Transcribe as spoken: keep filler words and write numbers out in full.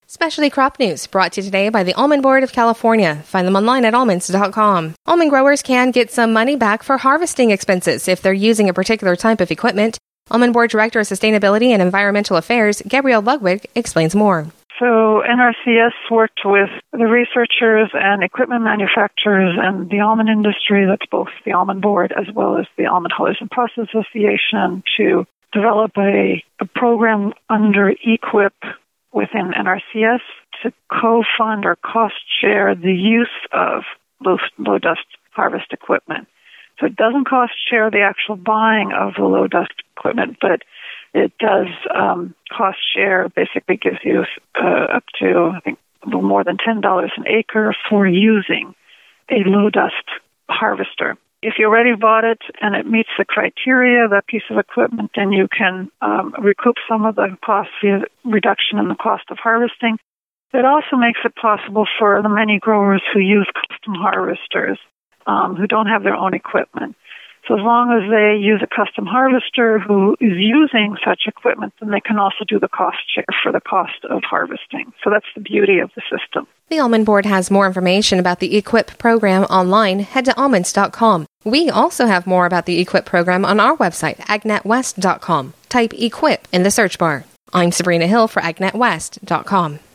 Specialty Crop News brought to you today by the Almond Board of California. Find them online at almonds dot com. Almond growers can get some money back for harvesting expenses if they're using a particular type of equipment. Almond Board Director of Sustainability and Environmental Affairs, Gabrielle Ludwig, explains more. So N R C S worked with the researchers and equipment manufacturers and the almond industry, that's both the Almond Board as well as the Almond Hullers and Process Association, to develop a, a program under E Q I P within N R C S to co-fund or cost-share the use of low, low-dust harvest equipment. So it doesn't cost-share the actual buying of the low-dust equipment, but it does um, cost-share, basically gives you uh, up to, I think, a little more than ten dollars an acre for using a low-dust harvester. If you already bought it and it meets the criteria, that piece of equipment, then you can um, recoup some of the cost via reduction in the cost of harvesting. It also makes it possible for the many growers who use custom harvesters, um, who don't have their own equipment. So as long as they use a custom harvester who is using such equipment, then they can also do the cost share for the cost of harvesting. So that's the beauty of the system. The Almond Board has more information about the E Q I P program online. Head to almonds dot com. We also have more about the E Q I P program on our website, ag net west dot com. Type E Q I P in the search bar. I'm Sabrina Hill for ag net west dot com.